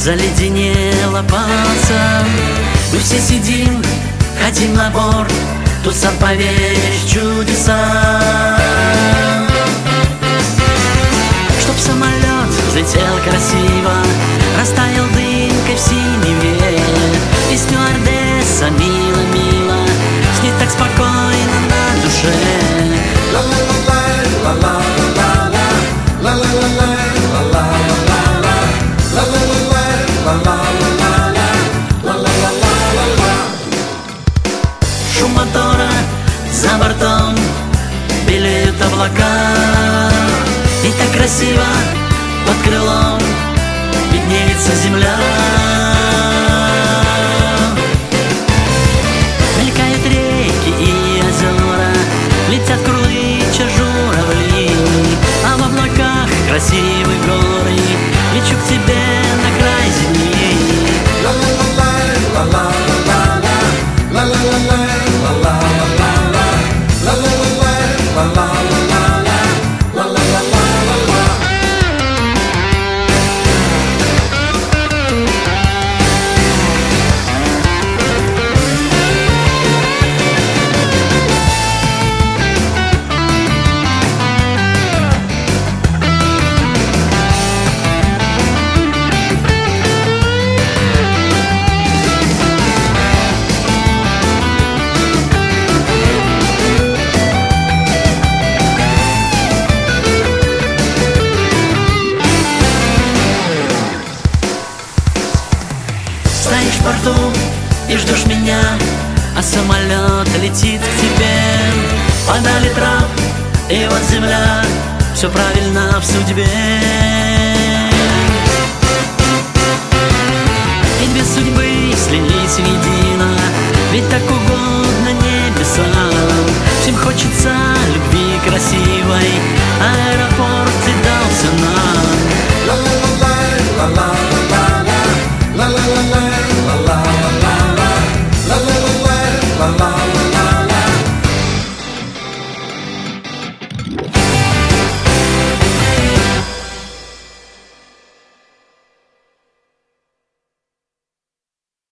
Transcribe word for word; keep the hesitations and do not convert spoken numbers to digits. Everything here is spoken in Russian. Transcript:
заледенела пальцем. Мы все сидим, хотим на борт, тут сам поверишь чудеса. Чтоб самолет взлетел красиво, растаял дымкой в синеве, и стюардесса мило-мило, с ней так спокойно на душе. Шум мотора за бортом, белеют облака, и так красиво под крылом виднеется земля. Мелькают реки и озера, летят крылыча журавли, а в облаках красивые горы, лечу к тебе на край земли. Стоишь в порту и ждешь меня, а самолет летит к тебе. Подали трап, и вот земля, все правильно в судьбе. И две судьбы слились в едино, ведь так